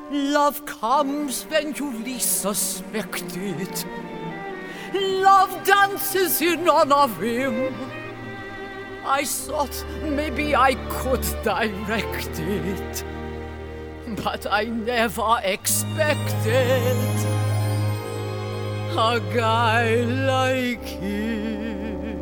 Love comes when you least suspect it. Love dances in honor of him. I thought maybe I could direct it, but I never expected a guy like him.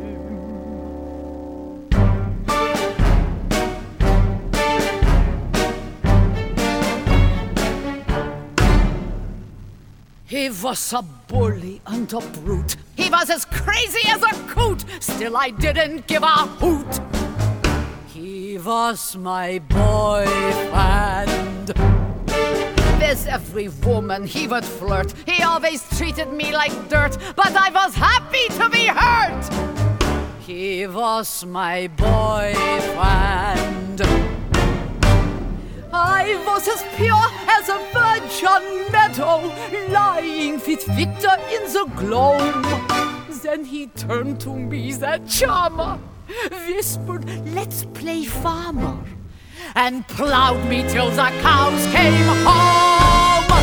He was a bully and a brute. He was as crazy as a coot. Still I didn't give a hoot. He was my boyfriend. With every woman he would flirt. He always treated me like dirt, but I was happy to be hurt. He was my boyfriend. I was as pure as a virgin meadow, lying with Victor in the gloam. Then he turned to me, that charmer, whispered, "Let's play farmer," and plowed me till the cows came home.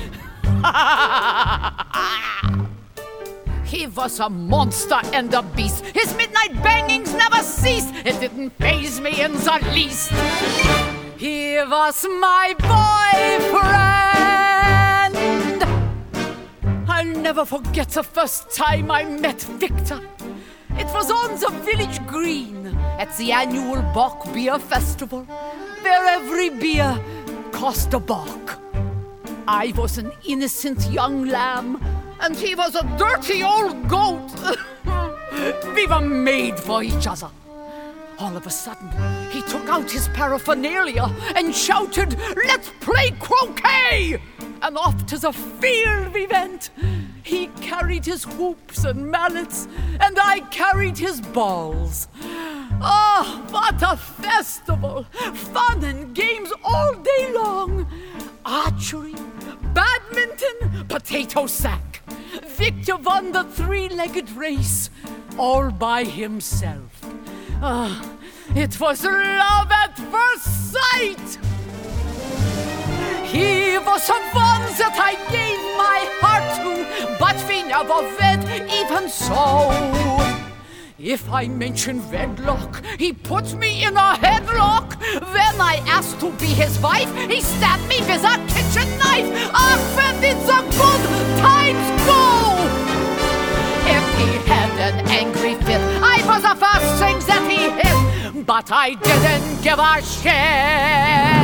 He was a monster and a beast. His midnight bangings never ceased. It didn't faze me in the least. He was my boyfriend. I'll never forget the first time I met Victor. It was on the village green at the annual Bock Beer Festival, where every beer cost a bock. I was an innocent young lamb, and he was a dirty old goat. We were made for each other. All of a sudden, he took out his paraphernalia and shouted, "Let's play croquet!" And off to the field we went. He carried his hoops and mallets, and I carried his balls. Oh, what a festival! Fun and games all day long. Archery, badminton, potato sack. Victor won the three-legged race all by himself. It was love at first sight. He was the one that I gave my heart to, but we never wed even so. If I mention wedlock, he put me in a headlock. When I asked to be his wife, he stabbed me with a kitchen knife. Ah, when did the good times go? If he had an angry fit, I was the first thing that he hit, but I didn't give a shit.